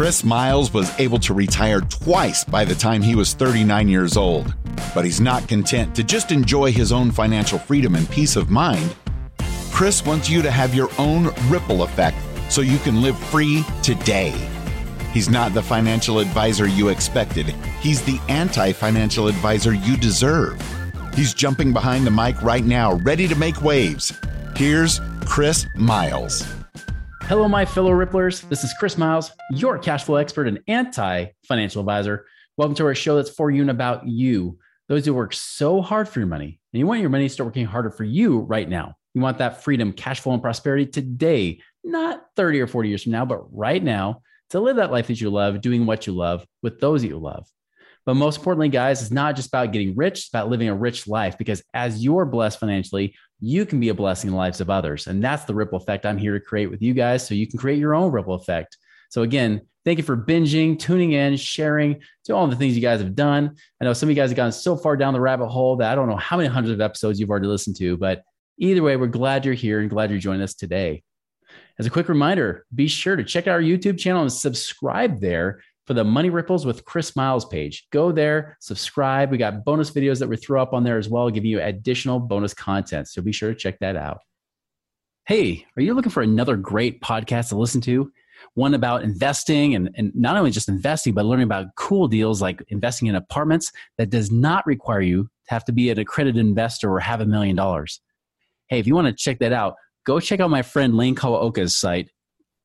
Chris Miles was able to retire twice by the time he was 39 years old, but he's not content to just enjoy his own financial freedom and peace of mind. Chris wants you to have your own ripple effect so you can live free today. He's not the financial advisor you expected. He's the anti-financial advisor you deserve. He's jumping behind the mic right now, ready to make waves. Here's Chris Miles. Hello, my fellow Ripplers. This is Chris Miles, your cash flow expert and anti-financial advisor. Welcome to our show that's for you and about you, those who work so hard for your money. And you want your money to start working harder for you right now. You want that freedom, cash flow, and prosperity today, not 30 or 40 years from now, but right now, to live that life that you love, doing what you love with those that you love. But most importantly, guys, it's not just about getting rich, it's about living a rich life, because as you're blessed financially, you can be a blessing in the lives of others. And that's the ripple effect I'm here to create with you guys, so you can create your own ripple effect. So again, thank you for binging, tuning in, sharing, to all the things you guys have done. I know some of you guys have gone so far down the rabbit hole that I don't know how many hundreds of episodes you've already listened to, but either way, we're glad you're here and glad you're joining us today. As a quick reminder, be sure to check out our YouTube channel and subscribe there for the Money Ripples with Chris Miles page. Go there, subscribe. We got bonus videos that we throw up on there as well, giving you additional bonus content. So be sure to check that out. Hey, are you looking for another great podcast to listen to? One about investing and not only just investing, but learning about cool deals like investing in apartments that does not require you to have to be an accredited investor or have $1 million. Hey, if you want to check that out, go check out my friend Lane Kawaoka's site,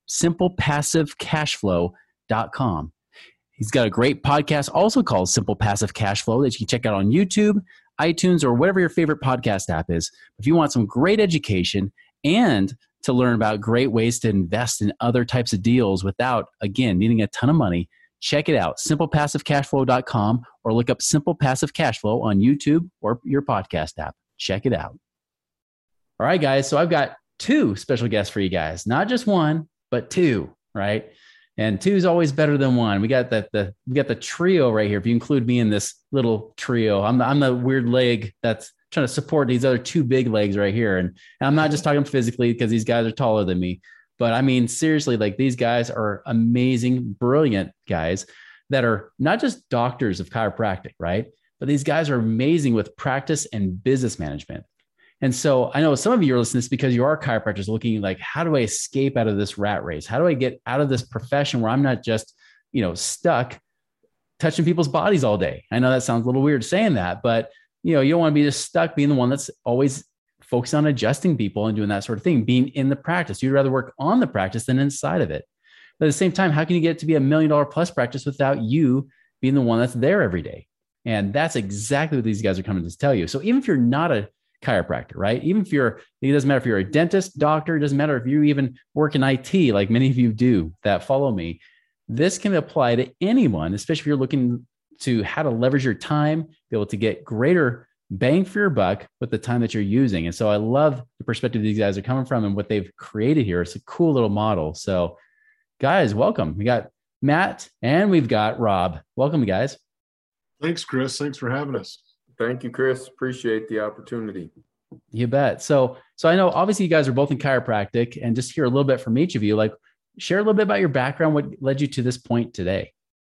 simplepassivecashflow.com. He's got a great podcast also called Simple Passive Cash Flow that you can check out on YouTube, iTunes, or whatever your favorite podcast app is. If you want some great education and to learn about great ways to invest in other types of deals without, again, needing a ton of money, check it out, simplepassivecashflow.com, or look up Simple Passive Cash Flow on YouTube or your podcast app. Check it out. All right, guys. So I've got two special guests for you guys, not just one, but two, right? And two is always better than one. We got we got the trio right here. If you include me in this little trio, I'm the weird leg that's trying to support these other two big legs right here. And I'm not just talking physically because these guys are taller than me, but I mean, seriously, like these guys are amazing, brilliant guys that are not just doctors of chiropractic, right? But these guys are amazing with practice and business management. And so I know some of you are listening to this because you are chiropractors looking like, how do I escape out of this rat race? How do I get out of this profession where I'm not just, stuck touching people's bodies all day? I know that sounds a little weird saying that, but you don't want to be just stuck being the one that's always focused on adjusting people and doing that sort of thing, being in the practice. You'd rather work on the practice than inside of it. But at the same time, how can you get it to be $1 million plus practice without you being the one that's there every day? And that's exactly what these guys are coming to tell you. So even if you're not a chiropractor, right? Even if it doesn't matter if you're a dentist, doctor, it doesn't matter if you even work in IT, like many of you do that follow me. This can apply to anyone, especially if you're looking to how to leverage your time, be able to get greater bang for your buck with the time that you're using. And so I love the perspective these guys are coming from and what they've created here. It's a cool little model. So guys, welcome. We got Matt and we've got Rob. Welcome, guys. Thanks, Chris. Thanks for having us. Thank you, Chris. Appreciate the opportunity. You bet. So I know obviously you guys are both in chiropractic, and just hear a little bit from each of you, like share a little bit about your background, what led you to this point today.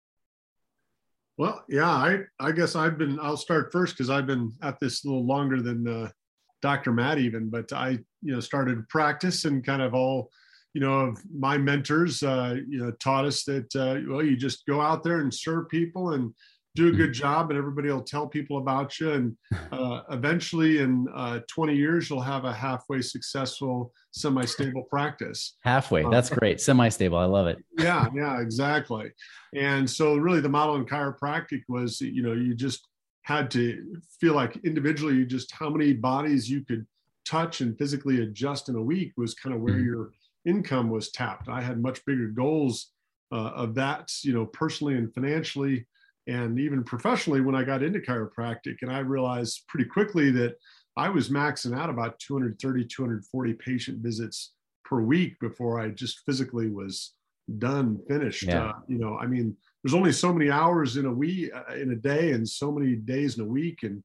Well, yeah, I guess I'll start first because I've been at this a little longer than Dr. Matt even, but I, started to practice and kind of all, of my mentors, taught us that, you just go out there and serve people and do a good job and everybody will tell people about you. And eventually in 20 years, you'll have a halfway successful, semi-stable practice. Halfway. That's great. Semi-stable. I love it. Yeah, exactly. And so really the model in chiropractic was, you just had to feel like individually, just how many bodies you could touch and physically adjust in a week was kind of where your income was tapped. I had much bigger goals of that, personally and financially, and even professionally when I got into chiropractic. And I realized pretty quickly that I was maxing out about 230, 240 patient visits per week before I just physically was done, finished. Yeah. There's only so many hours in a week, in a day, and so many days in a week. And,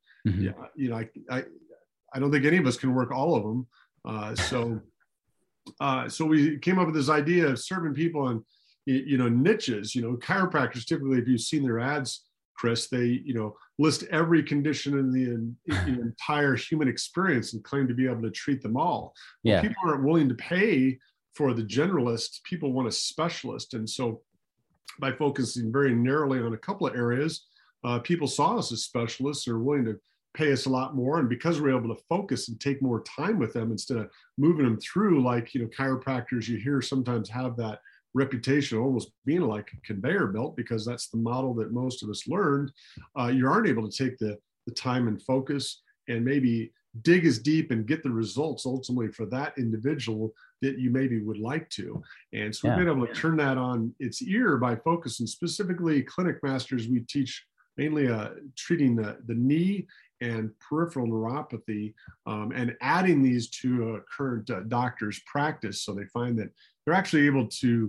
I don't think any of us can work all of them. So we came up with this idea of serving people. And niches. Chiropractors typically, if you've seen their ads, Chris, they list every condition in the entire human experience and claim to be able to treat them all. Well, people aren't willing to pay for the generalist. People want a specialist, and so by focusing very narrowly on a couple of areas, people saw us as specialists and are willing to pay us a lot more. And because we're able to focus and take more time with them instead of moving them through, like, chiropractors you hear sometimes have that reputation of almost being like a conveyor belt, because that's the model that most of us learned. You aren't able to take the time and focus and maybe dig as deep and get the results ultimately for that individual that you maybe would like to. And so we've been able to turn that on its ear by focusing specifically. Clinic Masters, we teach mainly treating the knee and peripheral neuropathy, and adding these to a current doctor's practice. So they find that they're actually able to,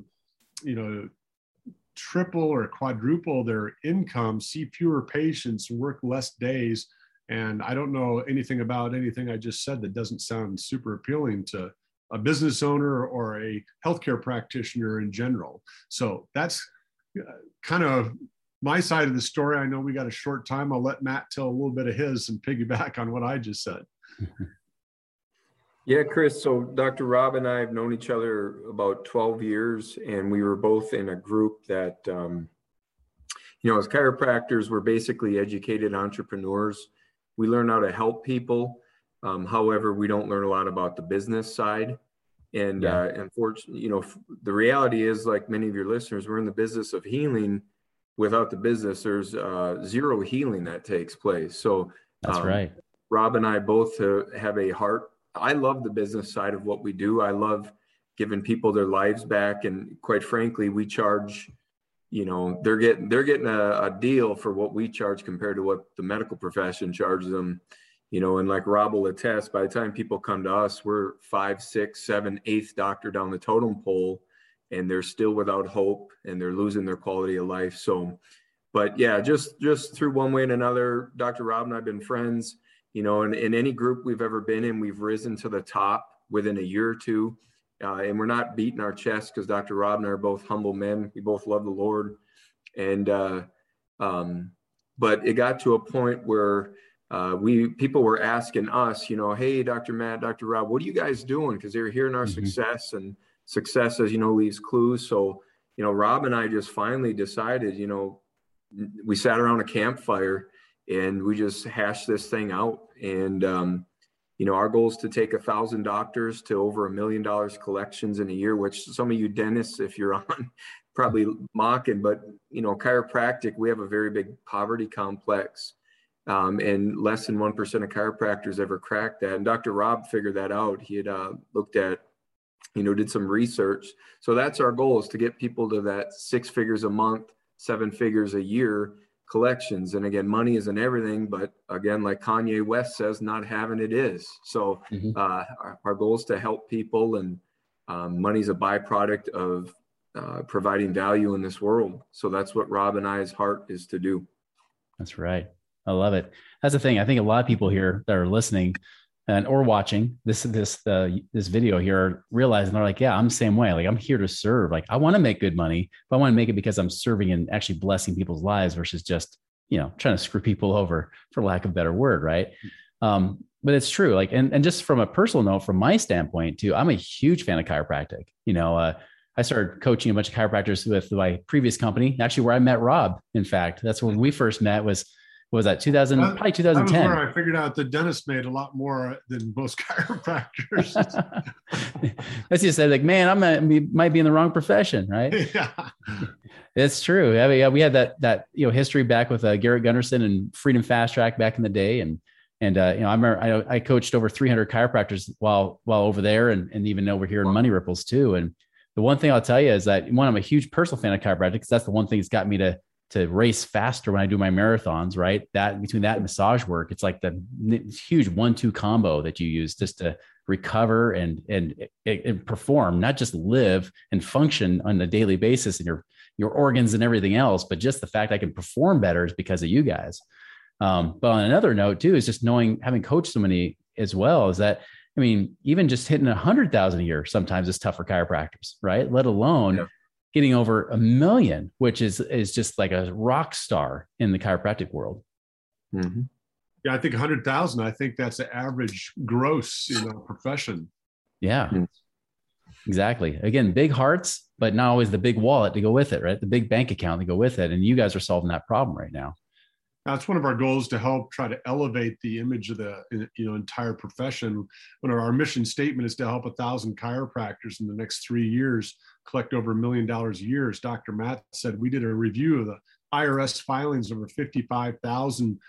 triple or quadruple their income, see fewer patients, work less days. And I don't know anything about anything I just said that doesn't sound super appealing to a business owner or a healthcare practitioner in general. So that's kind of my side of the story. I know we got a short time. I'll let Matt tell a little bit of his and piggyback on what I just said. Yeah, Chris. So Dr. Rob and I have known each other about 12 years, and we were both in a group that, as chiropractors, we're basically educated entrepreneurs. We learn how to help people. However, we don't learn a lot about the business side. And unfortunately, the reality is, like many of your listeners, we're in the business of healing. Without the business, there's zero healing that takes place. So that's right. Rob and I both have a heart. I love the business side of what we do. I love giving people their lives back. And quite frankly, we charge, they're getting a deal for what we charge compared to what the medical profession charges them. And like Rob will attest, by the time people come to us, we're 5, 6, 7, 8th doctor down the totem pole, and they're still without hope and they're losing their quality of life. So, but yeah, just through one way and another, Dr. Rob and I have been friends, in any group we've ever been in, we've risen to the top within a year or two. And we're not beating our chest, because Dr. Rob and I are both humble men. We both love the Lord. And, but it got to a point where people were asking us, hey, Dr. Matt, Dr. Rob, what are you guys doing? Because they were hearing our success, and success, as leaves clues. So, Rob and I just finally decided, we sat around a campfire and we just hashed this thing out. And, our goal is to take 1,000 doctors to over $1 million collections in a year, which some of you dentists, if you're on, probably mocking, but, chiropractic, we have a very big poverty complex. And less than 1% of chiropractors ever cracked that. And Dr. Rob figured that out. He had looked at, did some research. So that's our goal, is to get people to that 6 figures a month, 7 figures a year collections. And again, money isn't everything, but again, like Kanye West says, not having it is. So our goal is to help people, and money's a byproduct of providing value in this world. So that's what Rob and I's heart is to do. That's right. I love it. That's the thing. I think a lot of people here that are listening or watching this video here are realizing, they're like, yeah, I'm the same way. Like, I'm here to serve. Like, I want to make good money, but I want to make it because I'm serving and actually blessing people's lives versus just, trying to screw people over, for lack of a better word. Right. But it's true. Like, and just from a personal note, from my standpoint too, I'm a huge fan of chiropractic. I started coaching a bunch of chiropractors with my previous company, actually where I met Rob. In fact, that's when we first met, was that 2010. That was where I figured out the dentist made a lot more than most chiropractors. That's just said, like, man, might be in the wrong profession, right? Yeah, it's true. Yeah, we had that history back with Garrett Gunderson and Freedom Fast Track back in the day, and I remember I coached over 300 chiropractors while over there, and even over here in Money Ripples too. And the one thing I'll tell you is that, one, I'm a huge personal fan of chiropractic, because that's the one thing that's got me to race faster when I do my marathons, right? That between that and massage work, it's like the huge 1-2 combo that you use just to recover and perform, not just live and function on a daily basis in your organs and everything else, but just the fact I can perform better is because of you guys. But on another note too, is just having coached so many as well, is that, even just hitting 100,000 a year sometimes is tough for chiropractors, right? Let alone getting over 1 million, which is just like a rock star in the chiropractic world. Mm-hmm. Yeah, I think 100,000. I think that's the average gross in our profession. Yeah, Mm-hmm. exactly. Again, big hearts, but not always the big wallet to go with it, right? The big bank account to go with it. And you guys are solving that problem right now. That's one of our goals, to help try to elevate the image of the entire profession. When our mission statement is to help 1,000 chiropractors in the next 3 years collect over $1 million a year. As Dr. Matt said, we did a review of the IRS filings. Over 55,000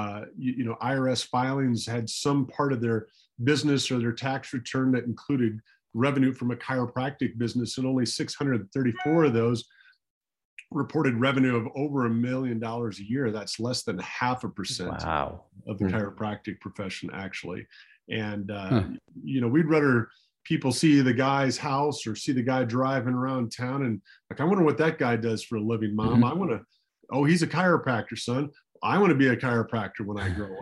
IRS filings had some part of their business or their tax return that included revenue from a chiropractic business, and only 634 of those reported revenue of over $1 million a year. That's less than 0.5% Wow. of the chiropractic profession, actually. And we'd rather people see the guy's house or see the guy driving around town and like, I wonder what that guy does for a living, Mom. I want to, oh, he's a chiropractor, son. I want to be a chiropractor when I grow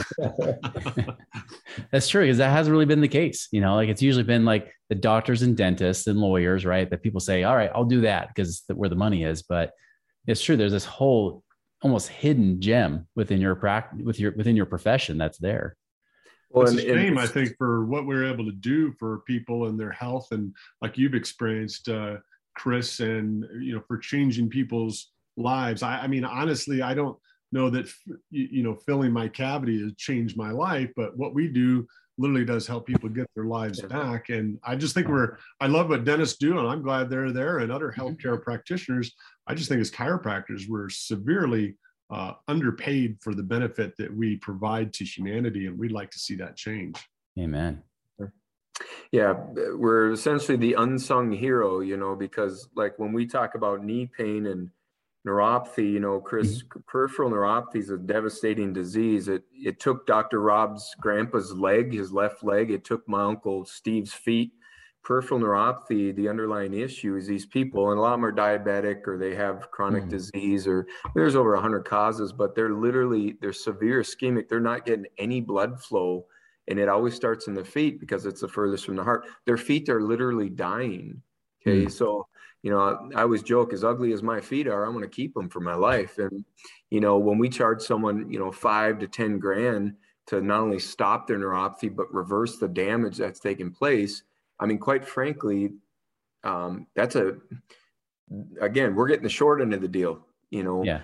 up. That's true, because that hasn't really been the case. Like it's usually been like the doctors and dentists and lawyers, right? That people say, all right, I'll do that because where the money is. But it's true. There's this whole almost hidden gem within your practice, within your profession that's there. Well, it's a shame, I think, for what we're able to do for people and their health, and like you've experienced, Chris, and for changing people's lives. I mean, honestly, I don't know that filling my cavity has changed my life, but what we do literally does help people get their lives back. And I just think I love what dentists do, and I'm glad they're there, and other healthcare practitioners. I just think as chiropractors, we're severely underpaid for the benefit that we provide to humanity, and we'd like to see that change. Amen. Yeah, we're essentially the unsung hero, because like when we talk about knee pain and neuropathy, Chris, peripheral neuropathy is a devastating disease. It took Dr. Rob's grandpa's leg, his left leg. It took my uncle Steve's feet. Peripheral neuropathy, the underlying issue is these people, and a lot of them are diabetic or they have chronic disease, or there's over 100 causes, but they're severe ischemic. They're not getting any blood flow. And it always starts in the feet because it's the furthest from the heart. Their feet are literally dying. Okay. So, I always joke, as ugly as my feet are, I'm going to keep them for my life. And, when we charge someone, $5 to $10 grand to not only stop their neuropathy, but reverse the damage that's taken place. I mean, quite frankly, again, we're getting the short end of the deal, Yeah.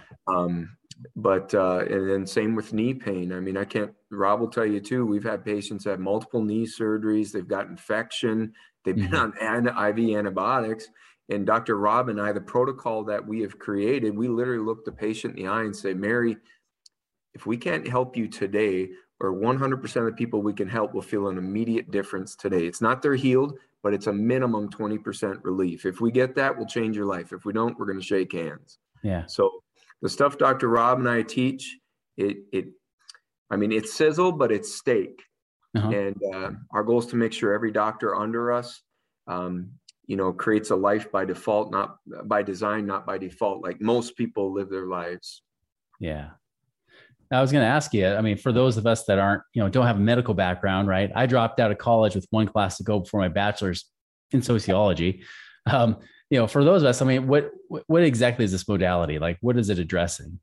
But and then same with knee pain. I mean, Rob will tell you too, we've had patients have multiple knee surgeries. They've got infection. They've been on IV antibiotics. And Dr. Rob and I, the protocol that we have created, we literally look the patient in the eye and say, Mary, if we can't help you today, or 100% of the people we can help will feel an immediate difference today. It's not they're healed, but it's a minimum 20% relief. If we get that, we'll change your life. If we don't, we're going to shake hands. Yeah. So the stuff Dr. Rob and I teach, it's sizzle, but it's steak. And our goal is to make sure every doctor under us, creates a life by default, not by design, not by default, like most people live their lives. Yeah. I was going to ask you, I mean, for those of us that aren't, don't have a medical background, right? I dropped out of college with one class to go before my bachelor's in sociology. For those of us, I mean, what exactly is this modality? Like, what is it addressing?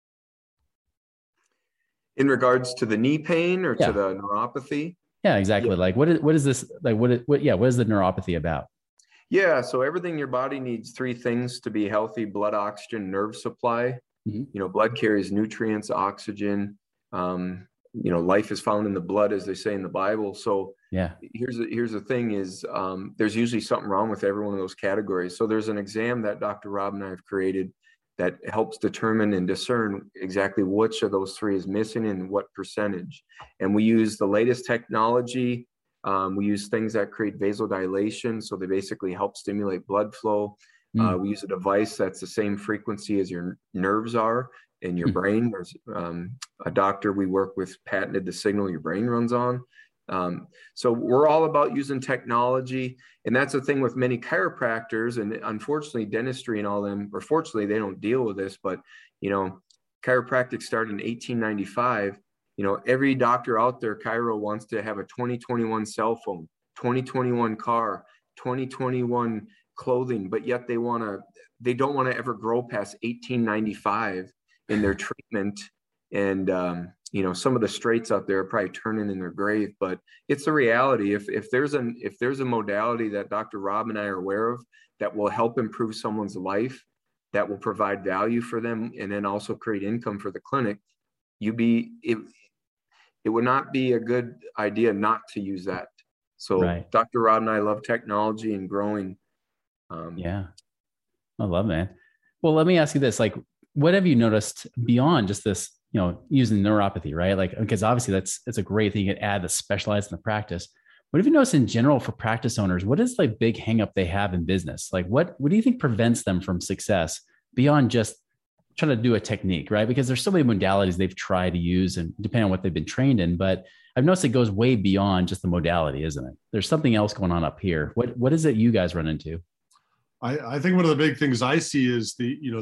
In regards to the knee pain or to the neuropathy? Yeah, exactly. Yeah. Like, what is this? Like, what is the neuropathy about? Yeah. So everything in your body needs three things to be healthy: blood, oxygen, nerve supply. Blood carries nutrients, oxygen. Life is found in the blood, as they say in the Bible. So here's the thing is, there's usually something wrong with every one of those categories. So there's an exam that Dr. Rob and I have created that helps determine and discern exactly which of those three is missing and what percentage. And we use the latest technology. We use things that create vasodilation. So they basically help stimulate blood flow. We use a device that's the same frequency as your nerves are in your brain. There's a doctor we work with patented the signal your brain runs on. So we're all about using technology. And that's the thing with many chiropractors, and unfortunately dentistry and all them, or fortunately they don't deal with this, but chiropractic started in 1895. Every doctor out there, chiro, wants to have a 2021 cell phone, 2021 car, 2021 clothing, but yet they don't want to ever grow past 1895 in their treatment. And, some of the straights out there are probably turning in their grave, but it's the reality. If there's a modality that Dr. Rob and I are aware of that will help improve someone's life, that will provide value for them, and then also create income for the clinic, it would not be a good idea not to use that. So right. Dr. Rob and I love technology and growing. Yeah, I love that. Well, let me ask you this, like, what have you noticed beyond just this, using neuropathy, right? Like, because obviously that's a great thing you can add to specialize in the practice. What have you noticed in general for practice owners? What is like big hang up they have in business? Like what do you think prevents them from success beyond just trying to do a technique, right? Because there's so many modalities they've tried to use and depending on what they've been trained in, but I've noticed it goes way beyond just the modality, isn't it? There's something else going on up here. What is it you guys run into? I think one of the big things I see is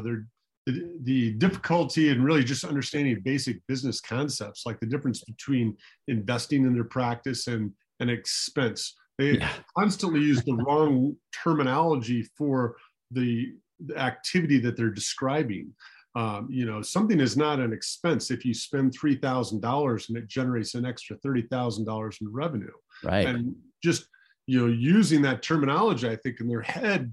the difficulty in really just understanding basic business concepts, like the difference between investing in their practice and an expense. They constantly use the wrong terminology for the activity that they're describing. Something is not an expense if you spend $3,000 and it generates an extra $30,000 in revenue. Right. And just, using that terminology, I think in their head,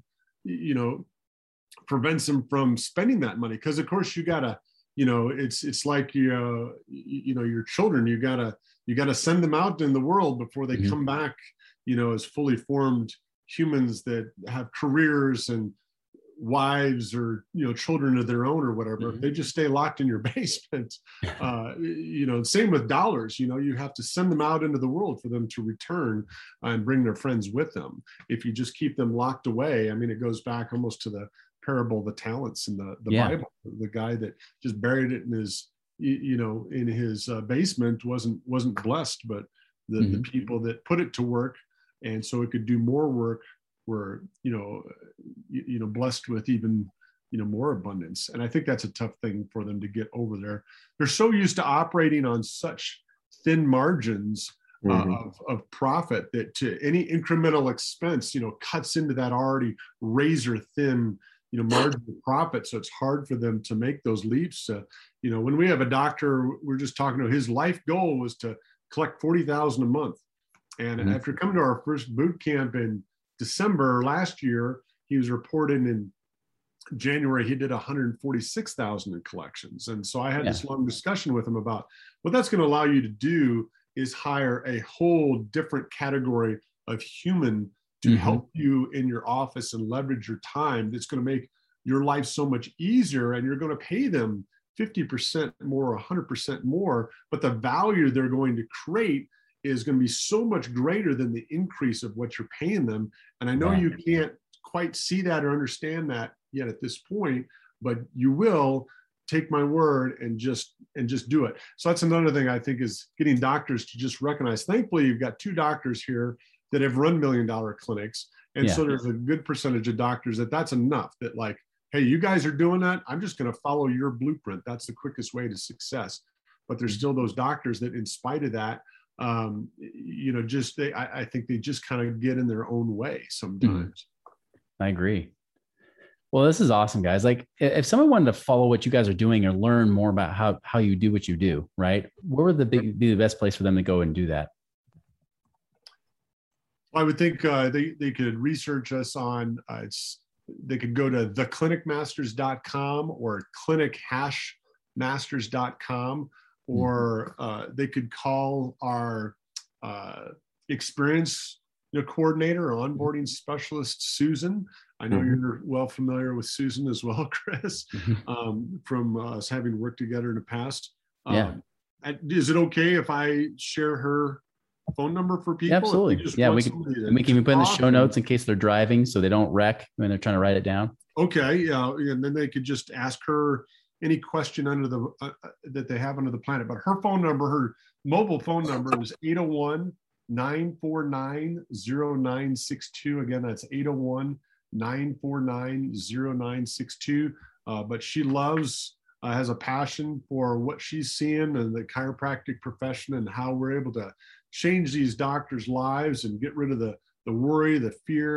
prevents them from spending that money. Because of course you gotta, it's like your children, you gotta send them out in the world before they come back, as fully formed humans that have careers and wives or children of their own or whatever. If they just stay locked in your basement, same with dollars. You have to send them out into the world for them to return and bring their friends with them. If you just keep them locked away, I mean, it goes back almost to the parable of the talents in the Bible. The guy that just buried it in his basement wasn't blessed, but the people that put it to work and so it could do more work were blessed with even more abundance. And I think that's a tough thing for them to get over there. They're so used to operating on such thin margins of profit that to any incremental expense cuts into that already razor thin margin of profit. So it's hard for them to make those leaps. When we have a doctor, we're just talking to, his life goal was to collect $40,000 a month. And after coming to our first boot camp in December last year, he was reporting in January he did 146,000 in collections. And so I had this long discussion with him about what that's going to allow you to do is hire a whole different category of human to help you in your office and leverage your time. That's going to make your life so much easier, and you're going to pay them 50% more, 100% more, but the value they're going to create is going to be so much greater than the increase of what you're paying them. And I know you can't quite see that or understand that yet at this point, but you will. Take my word and just do it. So that's another thing I think is getting doctors to just recognize. Thankfully, you've got 2 doctors here that have run $1 million clinics. And so there's a good percentage of doctors that's enough, that like, hey, you guys are doing that. I'm just going to follow your blueprint. That's the quickest way to success. But there's still those doctors that in spite of that, I think they just kind of get in their own way sometimes. I agree. Well, this is awesome, guys. Like if someone wanted to follow what you guys are doing or learn more about how you do what you do, right? Where would be the best place for them to go and do that? I would think they could research us on, they could go to theclinicmasters.com or clinic-masters.com, or they could call our experience coordinator or onboarding specialist, Susan. I know you're well familiar with Susan as well, Chris, from us having worked together in the past. Is it okay if I share her phone number for people? Yeah, absolutely. We can even put in the show notes in case they're driving so they don't wreck when they're trying to write it down. Okay. And then they could just ask her any question under the that they have under the planet. But her phone number, her mobile phone number is 801-949-0962. Again, that's 801-949-0962. But she has a passion for what she's seeing in the chiropractic profession and how we're able to change these doctors' lives and get rid of the worry, the fear,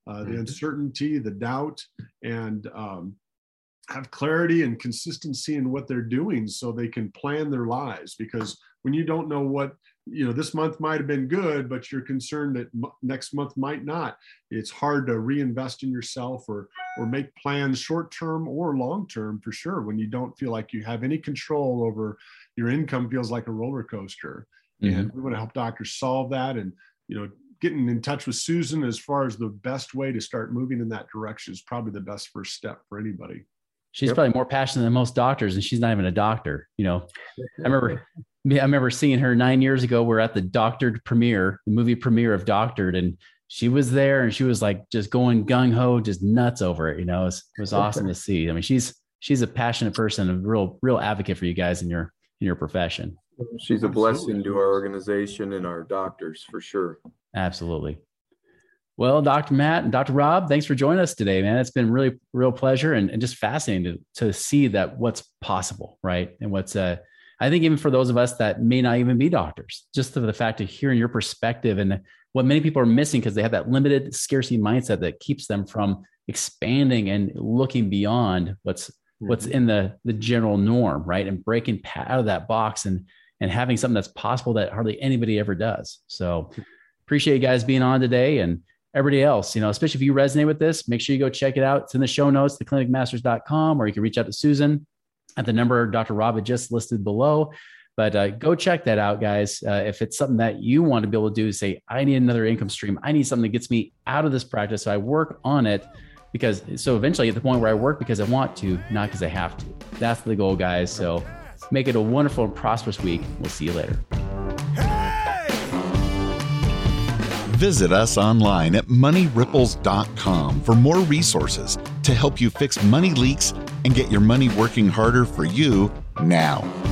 the uncertainty, the doubt, and have clarity and consistency in what they're doing so they can plan their lives. Because when you don't know what, this month might have been good, but you're concerned that next month might not, it's hard to reinvest in yourself or make plans short-term or long-term, for sure, when you don't feel like you have any control over your income. Feels like a roller coaster. And we want to help doctors solve that. And, getting in touch with Susan as far as the best way to start moving in that direction is probably the best first step for anybody. She's probably more passionate than most doctors, and she's not even a doctor. I remember seeing her 9 years ago. We're at the Doctored premiere, the movie premiere of Doctored, and she was there, and she was like just going gung ho, just nuts over it. It was awesome to see. I mean, she's a passionate person, a real advocate for you guys in your profession. She's a blessing to our organization and our doctors, for sure. Absolutely. Well, Dr. Matt and Dr. Rob, thanks for joining us today, man. It's been really real pleasure and just fascinating to see that what's possible, right? And what's I think even for those of us that may not even be doctors, just the fact of hearing your perspective and what many people are missing because they have that limited scarcity mindset that keeps them from expanding and looking beyond what's in the general norm, right? And breaking out of that box and having something that's possible that hardly anybody ever does. So appreciate you guys being on today, and everybody else, especially if you resonate with this, make sure you go check it out. It's in the show notes, theclinicmasters.com, or you can reach out to Susan at the number Dr. Rob had just listed below. But go check that out, guys. If it's something that you want to be able to do, say, I need another income stream. I need something that gets me out of this practice. So I work on it so eventually at the point where I work because I want to, not because I have to. That's the goal, guys. So make it a wonderful and prosperous week. We'll see you later. Visit us online at moneyripples.com for more resources to help you fix money leaks and get your money working harder for you now.